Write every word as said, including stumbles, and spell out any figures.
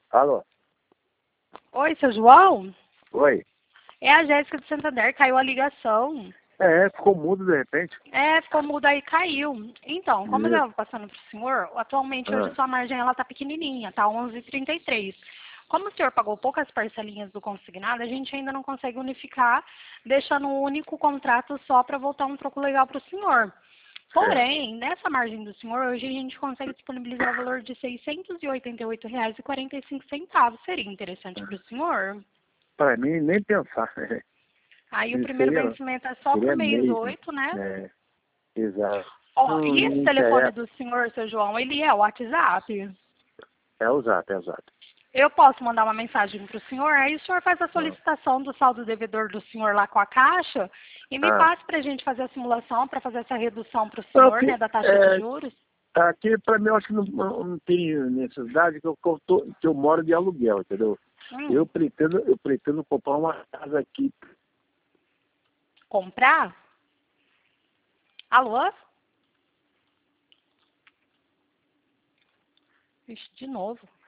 Alô? Oi, seu João? Oi? É a Jéssica de Santander, caiu a ligação. É, ficou mudo de repente. É, ficou muda aí, caiu. Então, como eu Isso. estava passando para o senhor, atualmente hoje Ah, sua margem ela tá pequenininha, tá onze vírgula trinta e três. Como o senhor pagou poucas parcelinhas do consignado, a gente ainda não consegue unificar, deixando um único contrato só para voltar um troco legal para o senhor. certo. Porém, nessa margem do senhor, hoje a gente consegue disponibilizar o valor de seiscentos e oitenta e oito reais e quarenta e cinco centavos. Seria interessante para o senhor? Para mim, nem pensar. Aí o Isso primeiro seria, vencimento é só para seria o mês mesmo. oito, né? É, exato. Ó, Não, e não esse me telefone interessa. do senhor, seu João, ele é o WhatsApp? É usado, é usado. Eu posso mandar uma mensagem para o senhor, aí o senhor faz a Ah, solicitação do saldo devedor do senhor lá com a caixa e me ah. passe para a gente fazer a simulação para fazer essa redução para o Não, senhor, aqui, né, da taxa de é, juros. aqui para mim, eu acho que não, não não tem necessidade que eu, que eu, tô- que eu moro de aluguel, entendeu? Eu Hum, pretendo, eu pretendo comprar uma casa aqui. comprar? Alô? Ixi, de novo.